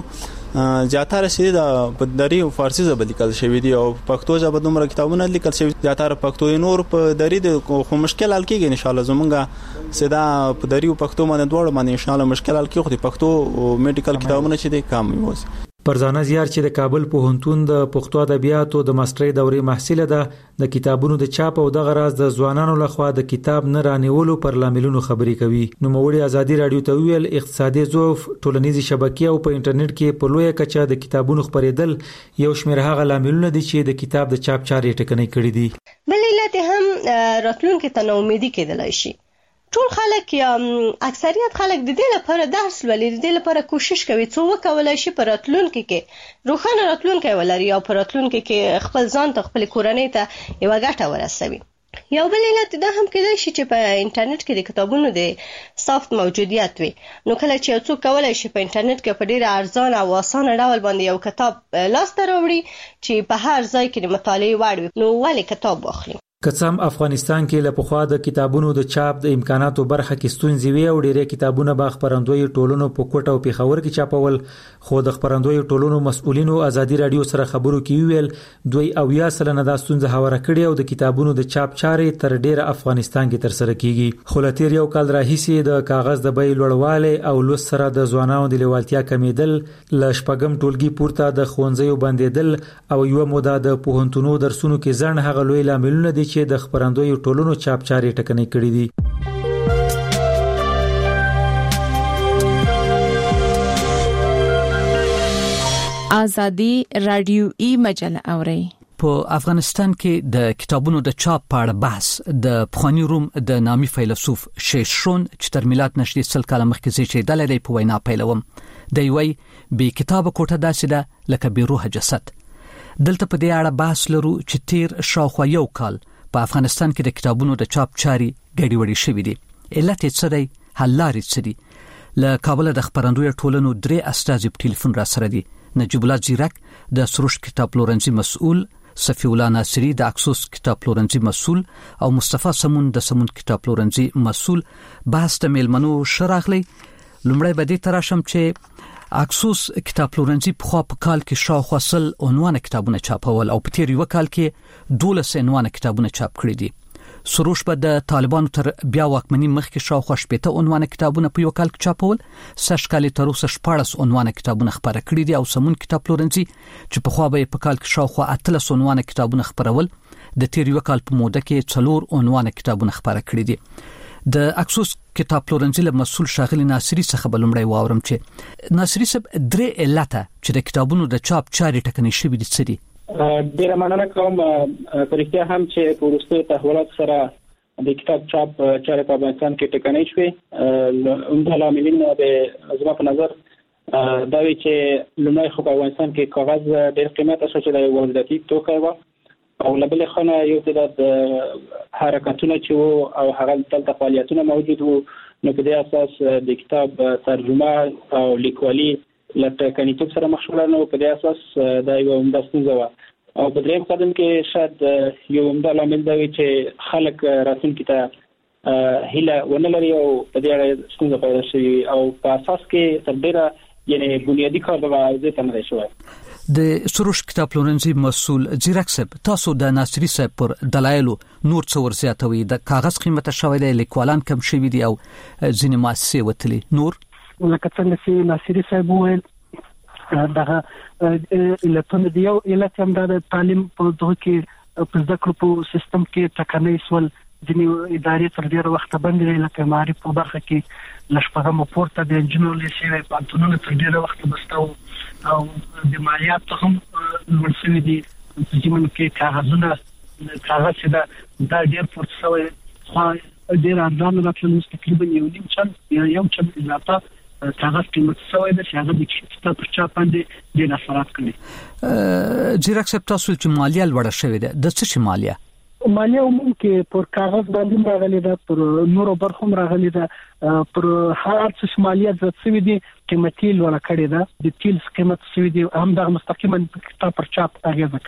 زیاتره سړي د پدری او فارسی ژبه لیکل شوی دي او پښتو ژبه دومره کتابونه لیکل شوی زیاتره پښتو نور په دری د خو مشکل حل کیږي ان شاء الله زمونږه سدا پدری او پښتو باندې دوړ باندې ان شاء الله مشکل حل کیږي. پښتو میډیکل کتابونه چې دي کم وي. پرزانه زیار چې د کابل پوهنتون د پښتو ادبیاتو د ماسترۍ دورې محصله ده د کتابونو د چاپ او د غراز د ځوانانو لخوا د کتاب نه رانیولو پر لاملونو خبرې کوي. نو موړي آزادي رادیو ته ویل اقتصادي ضعف ټولنیزي شبکې او په انټرنیټ کې په لویه کچه د کتابونو خبرېدل یو شمېر هغه لاملونه دي چې د کتاب د چاپ چارې ټکنۍ کړې دي. بل علت هم راتلونکي ته ناامیدي کېدلای شي. ټول خلک یا اکثریت خلک د دې لپاره درس ولې د دې لپاره کوشش کوي څو وکولای شي پر راتلونکي کې روښانه راتلونکي ولري او پر راتلونکي کې خپل ځان ته خپل کورنۍ ته یو ګټه ورسوي. یو بل علت دا هم کېدای شي چې په انټرنیټ کې د کتابونو د سافت موجودیت وي. نو کله چې څوک کولای شي په انټرنیټ کې په ډیر ارزانه او اسانه ډول باندې یو کتاب لاس ته راوړي چې په هر ځای کې د مطالعې وړ وي نو ولې کتاب واخلي. کڅم افغانستان کې له پخوا د کتابونو د چاپ د امکاناتو برخه کې ستونزې وي او ډېری کتابونه به خبرندوی ټولنو په کوټه او پیښور کې چاپول خو د خبرندوی ټولنو مسؤلینو آزادي رادیو سره خبرو کې ویل دوی او یا سلنه د ستونزې هواره کړي او د کتابونو د چاپ چارې تر ډېر افغانستان کې تر سره کیږي. خو لتیر یو کال راهیسي د کاغذ د بیې لوړواله او لوس سره د ځوانانو د لیوالتیا کمیدل ل شپږم ټولګي پورته د خوندزیو بندیدل او یو موده د پوهنتونو درسونو کې ځن هغه لوی لاملونه دي چې د خبرندوی ټولنو چاپ چارې ټکنۍ کړې دي. آزادي رادیويي مجله اوري. په افغانستان کې د کتابونو د چاپ په اړه بحث د پخوانی روم د نامي فیلسوف شیشرون چې تر میلاد نږدې 100 کاله مخکې زیږیدلی دی په وینا پیلوم. دی وایي بې کتابه کوټه داسې ده لکه بې روحه جسد. دلته په دې اړه بحث لرو چې تیر شاوخوا یو کال په افغانستان کې د کتابونو د چاپ چاري ګډي وډي شوې دي. علت یې څه دی؟ حل لارې څه دي؟ له کابل د خبرندوی ټولنو 3 استازي په ټلیفون را سره دي. نجیب الله زیرک د سروش کتاب پلورنځي مسؤل، صفی الله ناصری د اکسوس کتاب پلورنځي مسؤل او مصطفی سمون د سمون کتاب پلورنځي مسؤل. بحث ته میلمنو شراغلی. لومړی به دې تراشم چې اکسوس کتاب پلورنځي په خوا په کال کې شاوخوا 100 عنوان کتابونه چاپول او په تیر یو کال کې 12 عنوان کتابونه چاپ کړي دي. سروش به د طالبانو تر بیا واکمنۍ مخکې شاوخوا 80 عنوان کتابونه په یو کال کې چاپول. سږ کال تر اوسه 14 عنوان کتابونه خبره کړي دي او سمون کتاب پلورنځي چې په خوا به په کال کې شاوخوا 13 عنوان کتابونه خبرول د تیر یو کال په موده کې 4 عنوان کتابونه خبره کړي دي. د اکسوس کتاب پلورنځي له مسؤل شاغلی ناصری څخه بلومړی واورم چې ناصری صاحب 3 علت چې د کتابونو د چاپ چاري ټکنۍ شوې دي څه دي؟ ډیره مننه کوم. پرېکړه هم چې په وروستیو تحولات سره د کتاب چاپ چارې په افغانستان کې ټکنۍ شوې. عمده لاملین د زما په نظر دا وی چې لومړی خو په افغانستان کې کاغذ ډېر قیمت شو چې د وارداتي توکي و او لبل خانه یو تعداد حرکتونه چې وو او هغه دلته فعالیتونه موجود وو نو په دې اساس د کتاب ترجمه او لیکوالي لکه کنيتوب سره مخشوله نو په دې اساس دا یو مدستوزه و او په دریم قدم کې شاید یو مدل عامل دی چې خلک راتلونکي ته هله ونلري او په دې اړه څنګه پیدا شي او په اساس کې تر ډیره یعنی بنیادی کار به عاوزه تم شوی د سروش کتاب پلورنځي مسول زیرک صاحب تاسو د ناصری صاحب پر دلایل نور څو ورزیاتوي د کاغذ قیمته شوی دی لیکوالان کم شوی دي او ځینې مؤسسې وتلي نور لکه څنګه چې ناصری صاحب وویل دغه الکترون دی او الکترون د تعلیم په دغه کې په ذکر په سیستم کې ټکنۍ سول ځینې ادارې تر ډیره وخت باندې لکه معرفت په برخه کې لشپغه مپورته د انجینر لیسې په انټونو تر ډیره وخت بستاو او د مالیات هم ورسوي دي چې موږ کې کاغذ دا ډیر فرصوي خو ډیر اندام راځي تقریبا یو چم اضافه کاغذ قیمت سوی د شاغه د کتاب پر چاپ باندې د اثرات کوي زیرک صاحب تاسو چې مالیه لوړه شوې ده د څه مالیه عموم کې پر کاغذ باندې راغلي ده پر نورو برخو راغلي ده پر هر څه مالیات زیاتې دي قیمتي لوړه کړې ده د تیل قیمت سوي دي هم د مستقیما کتاب پر چاپ اغیزه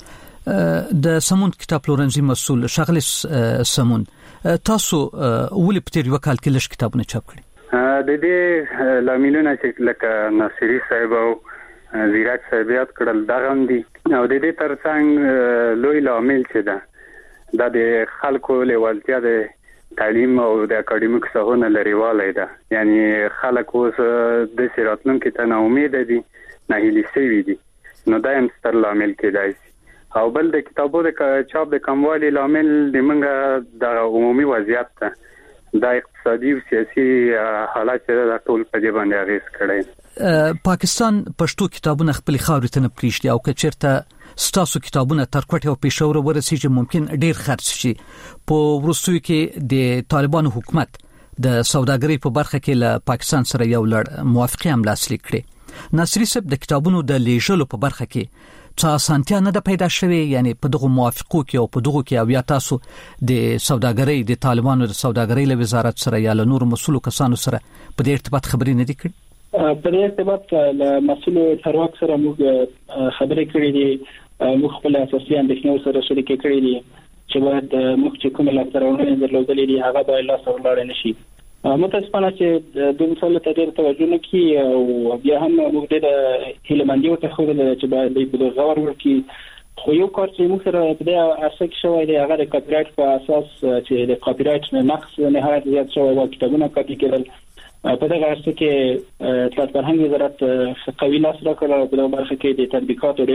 کوي د سمون کتاب پلورنځي مسول شغل سمون تاسو ولې په تیر وکال کې لږ کتابونه چاپ کړي د دې لاملونه چې لکه ناصری صاحب او زیرک صاحب یاد کړل دا غم دي او د دې ترڅنګ لوی لامل چې دا د خلکو لیوالتیا د تعلیم او د اکاډمیک څخه لريواله ده یعنی خلک اوس د سیراتلون کې ته امید دي نه هلي سوي دي نو دا هم ستر لامل کېدای او بل د کتابو د چاپ د کموالي لامل د منګه د عمومي وضعیت ته د اقتصادي او سیاسي حالات د ټول په دې باندې اغیز کړی پاکستان پښتو کتابونه خپل خاورې ته نه پریږدي او کچرته ستاسو کتابونه تر کوټه او پېښور ورسیږي ممکن ډیر خرڅ شي په ورستوي کې د طالبانو حکومت د سوداګرۍ په برخه کې له پاکستان سره یو لړ موافقه هم لاسلیک کړې ناصری صاحب د کتابونو د لیږلو په برخه کې څه اسانتیا نه ده پیدا شوې یعنی په دغه موافقو کې او په دغه کې او یا تاسو د سوداګرۍ د طالبانو د سوداګرۍ له وزارت سره یا له نور مسؤلو کسانو سره په دې ارتباط خبرې نه دي کړې په دې ارتباط له مسؤلو چارواکو سره موږ خبرې کړې دي موږ خپل اساسي اندېښنې سره شریکې کړې دي چې باید موږ چې کومه لاسته درلودلې دي هغه به لا سره نشي متاسفانه چې د مسله ته ډېر توجه نه کوي او بیا هم موږ د هیلمندي او تخویل چې باید د غور ورکی خو یو کار چې موږ سره په دې اساس کې شوی دی هغه د کاپی رایټ په اساس چې د کاپی رایټ نه نقص نهایت زیات شوی او کتابونه کاپی کېدل په دغه اساس کې د فرهنګ وزارت قوي لاس راکړل په دغه برخه کې د تطبیقات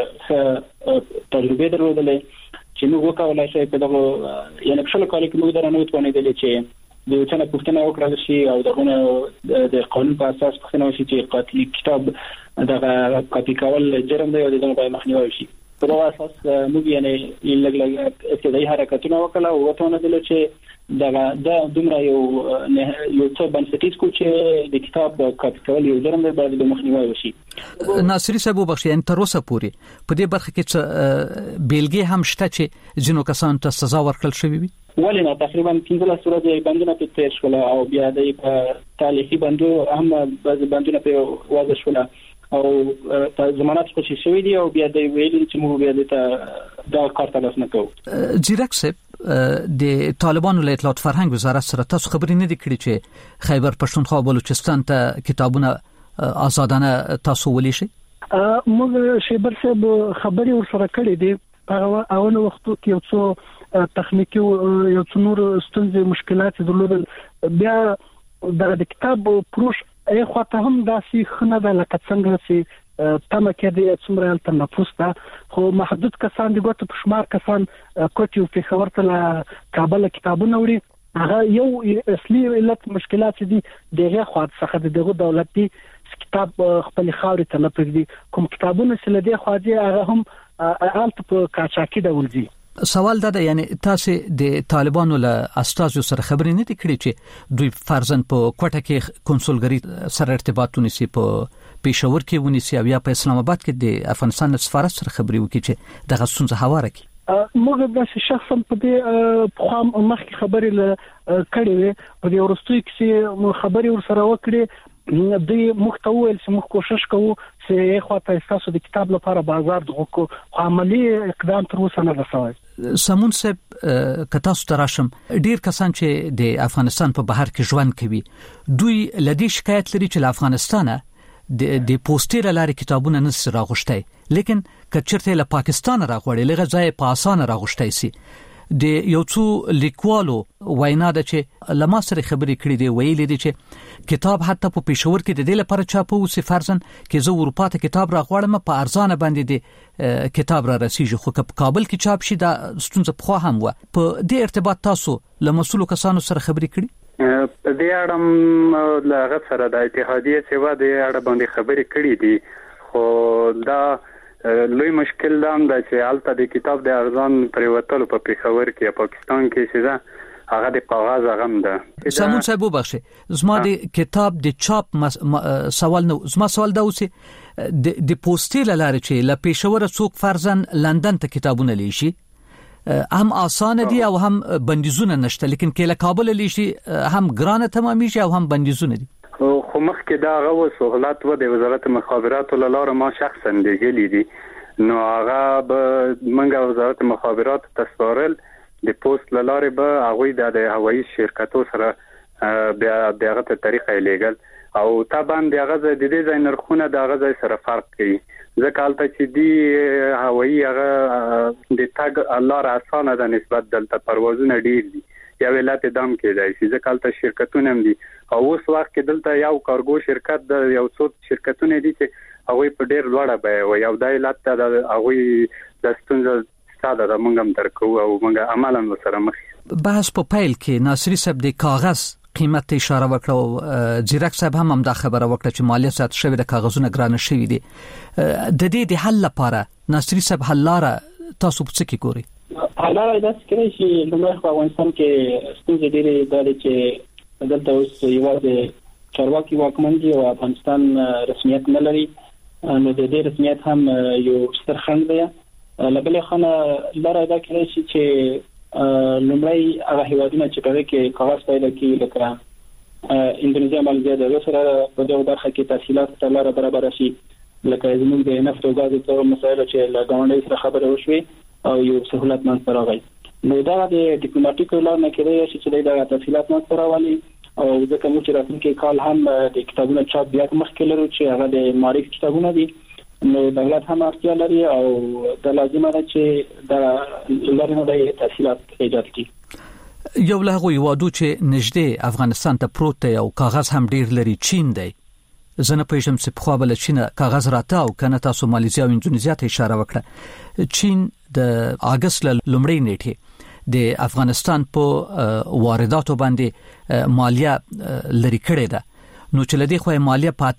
ډېر تجربه درلودلې چې موږ وکولای شو په دغه یعنی په شل کال کې موږ درنه وتوانېدل چې د وچنه پښتنه وکړل شي او دغه د قانون په اساس پښتنه وشي چې قاتل کتاب دغه کاپی کول جرم دی او دغه په مخنیوي شي په دغه اساس موږ یعنی لګ ابتدایي حرکتونه وکړل او وتوانېدل چې دا دومره یو څه بنسټیز کو چې د کتاب کاپی کول یو جرم دی باید د مخنیوي وشي ناصری صاحب وبخښي ان تر اوسه پورې په دې برخه کې بیلګې هم شته چې جنو کسان ته سزا ورکړل شوې وي ولې نه تقریبا 15 ورځې بندونه په تیر شول او بیا د تاریخي بندو هم بعض بندونه په واضح شول او ضمانت خوشي شوی دی او بیا د ویل چې موږ بیا دا کار تاسو نه کوو زیرک صاحب د طالبانو له اطلاعات فرهنګ وزارت سره تاسو خبرې نه دي کړې چې خیبر پښتونخوا او بلوچستان ته کتابونه آزادانه تاسو ولې شي موږ شیبر صاحب خبرې ورسره کړې دي هغه اول وخت کې یو څو تخنیکی یو څو نور ستونزې مشکلات درلودل بیا د کتاب پروش ای خواته هم داسې خنه ده لکه څنګه چې تمه کې د څومره تنفس ده خو محدود کسان د ګوت په شمار کسان کوټیو په خبر ته کابل کتابونه وړي هغه یو اصلي علت مشکلات دي دغه خواته څخه دغه دولت دي کتاب خپل خاورې ته نه پرېږدي کوم کتابونه چې لدی خواجه هغه هم الته په کاچاکي ډول دي سوال دا یعنی تاسو د طالبانو له استازو سره خبرې نه کړې چې دوی فرضاً په کوټه کې کنسولګری سره ارتباط ونیسي په پېښور کې ونیسي او یا په اسلام آباد کې د افغانستان سفارت سره خبرې وکړي چې دغه څنګه هواره کی موږ د شخصا په دې خام مخکې خبرې کړې وې په دې ورستوي کې خبرې ورسره وکړې د محتویل چې موږ کوشش کوو چې خواته اساسو د کتاب لپاره بازار دغه عملی اقدام تر اوسه نه رسوي. سمون صاحب کتاسو تراشم ډیر کسان چې د افغانستان په بهر کې ژوند کوي دوی لدی شکایت لري چې افغانستانه د پوسټر لارې کتابونه نه راغشتي لیکن کچرته له پاکستان راغوړي لږه ځای په اسانه راغشتي سي د یو څو لیکوالو وینا ده چې لما سره خبرې کړې دی ویلې دي چې کتاب حتی په پېښور کې د دې لپاره چاپو سي فرضاً کې زه اروپا ته کتاب راغواړم په ارزانه باندې دی کتاب را رسیږي خو په کابل کې چاپ شي دا ستونزه په خو هم و په دې ارتباط تاسو له مسؤلو کسانو سره خبرې کړې په دې اړه له غږ سره د اتحادیې سیوا د اړه باندې خبرې کړې دي خو دا لوی مشکل دا ده چې البته د کتاب د ارزان پریوتلو په پېښور کې یا پاکستان کې چې دا هغه د کاغذ غم ده. سمون صاحب وبخښه زما د کتاب د چاپ سوال نو زما سوال دا اوسه د پوسټر لاره چې ل پېښور څوک فرضاً لندن ته کتابونه لیشي هم آسان دي او هم بندیزونه نشته لیکن کې له کابل لیشي هم ګرانه تمامي شي او هم بندیزونه دي. خو مخکې دا غو سہولت و د وزارت مخابرات لاره ما شخصا دیګلی دي نو هغه به منګه وزارت مخابرات تسپارل د پوسټ لاره به هغه د هوایي شرکتو سره بیا دغه طریقې لګل او طبعا دغه د دې ځای نرخونه دغه ځای سره فرق کوي ځکه البته چې دی هوایي هغه د تګ لاره اسانه ده نسبت دلته پروازونه ډیر دي یا ولایت دام کې دی چې ځکه البته شرکتونه هم دي او اوس وخت کې دلته یو کارګو شرکت د یو څو شرکتونه دي چې هغه په ډیر لوړه به او یو د ولایت د هغه د ستونزې ساده د مونږ هم درکو او مونږ عملاً سره مخ بحث په پیل کې ناصری صاحب د کاغذ قیمت اشاره وکړه او زیرک صاحب هم دا خبره وکړه چې مالیه سات شوی د کاغذونو ګرانه شوی دي د دې د حل لپاره ناصری صاحب حل لاره تاسو په څه کې ګوري؟ حالا دا څنګه چې لومړی په افغانستان کې ستونزې ډېرې دي چې دلته اوس یوازې چارواکي واکمن دي او افغانستان رسمیت نه لري نو د دې رسمیت هم یو ستر خنډ دی. لبلې خانه لاره دا کوي چې لومړی هغه هیوادونه چې په کې کاغذ پیدا کوي لکه اندونیزیا مالزیا د سره په دغه برخه کې تحصیلات ته لاره برابر شي لکه زموږ د نفت او غاز په مسایلو چې له ګاونډي سره خبرې وشوي او یو سہولت منځ راغی نو دا د ډیپلوماټیک لار نه کېدای شي چې دا تفصیلات منځ راوالي او ځکه موږ چې راتلونکي کال هم د کتابونو چاپ بیا مخکې لرو چې هغه د معرفي کتابونه دي نو دولت هم اړتیا لري او د لازمه ده چې دا لرنه د تفصیلات ایجاد کړي. یو له هغه وادو چې نږدې افغانستان ته پروت دی او کاغذ هم ډیر لري چین دی زنه پېژم چې په خپل چین کاغذ راته او کنه تاسو ماليزیا او اندونیزیا ته اشاره وکړه چین د اگست لومړی نیټه د افغانستان په وارداتو باندې مالیه لري کړې ده نو چې لدی خو مالیه په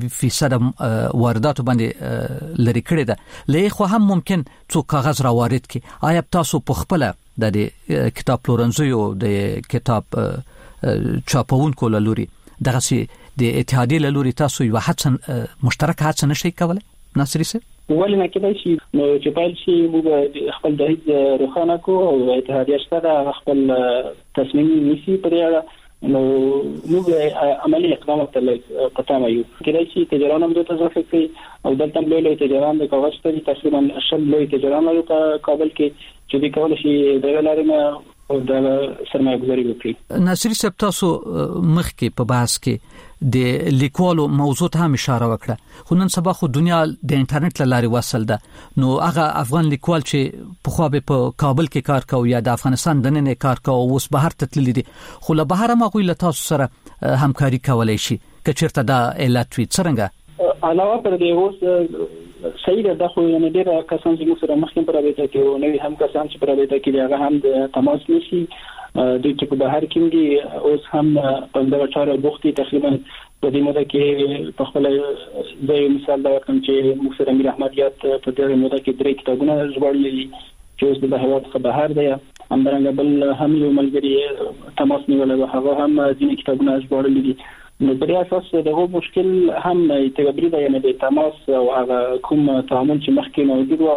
8% وارداتو باندې لري کړې ده لې خو هم ممکن څو کاغذ را وارد کړي آیا تاسو په خپل د کتاب پلورنځي او د کتاب چاپونکو لوري دغه سي د اتحادیې لوري تاسو یو هڅه مشترک هڅه نشئ کولای ناصری سره ولې نه کېدای شي نو چې پایل شي موږ خپل دهیز روښانه کو او اتحادیه شته خپل تصمیم نیسي پرې نو موږ عملی اقدامات قطعا یو کېدای شي تجاران هم د تضافه کوي او دلته لوی تجاران د کاغذ ته تقریبا شل لوی تجاران لري په کابل کې چې د کول شي د لارې او د سرمایه گذاري وکړي. ناصری صاحب تاسو مخکې په بحث کې د لیکوالو موضوع ته هم اشاره وکړه خو نن سبا خو دنیا د انټرنیټ لارې وصل ده نو هغه افغان لیکوال چې په خو په کابل کې کار کوي یا د افغانستان د نن کار کوي اوس بهر ته تللی دي خو له بهر ما غوښتل تاسو سره همکاري کولای شي کچرته دا علت وي څنګه علاوه پر دې اوس صحیح ده خو یعنی ډېر کسان چې موږ سره مخکې پر رابطه کې او نوې هم کسان چې پر رابطه کې هغه هم د تماس نشي د چې په بهر کې دي اوس هم په دغه چاره بوختي تقریبا په دې موده کې په خپل ځای مثال دا کوم چې موږ سره امیر احمد یاد په دغه موده کې درې کتابونه ژباړلي چې اوس د هیواد څخه بهر دی همدارنګه بل هم یو ملګری تماس نیولای او هغه هم ځینې کتابونه ژباړلي دي نو په اساس دغه مشکل هم تګبري دی یعنی د تماس او هغه کوم تعامل چې مخکې موجود و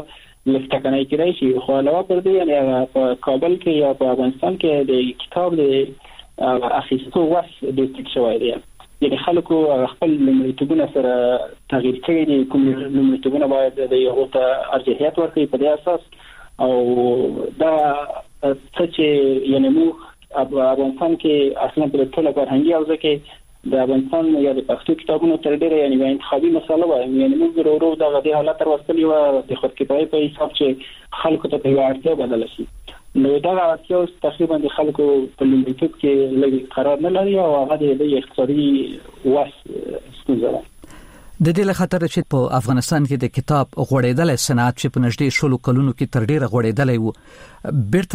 لفتکنای کړی شي. خو علاوه پر دې یعنی په کابل کې یا په افغانستان کې د کتاب د اخیستو وس د ټیک شوی دی. یعنی خلکو خپل لومړیتوبونه سره تغییر کړي دي. کوم لومړیتوبونه باید د یو ته ارجحیت ورکړي په دې اساس او دا چې یعنی موږ افغانستان کې اصلا په ټوله فرهنګي حوزه کې د افغانستان یا د پښتو کتابونو تر ډیره یعنی انتخابي مسله وایي. یعنی موږ ورو دغه د حالت تر وصلي و د خودکفایي په حساب چې خلکو ته په اړتیا بدل شي. نو دا اړتیا تقریبا د خلکو په لومړیتوب کې لږ قرار نه لري او هغه د اقتصادي وس ستونزه ده. د دې له خاطر چې په افغانستان کې د کتاب غوړېدل صنعت چې په نږدې 10 کلونو کې تر ډیره غوړېدلې و بیرته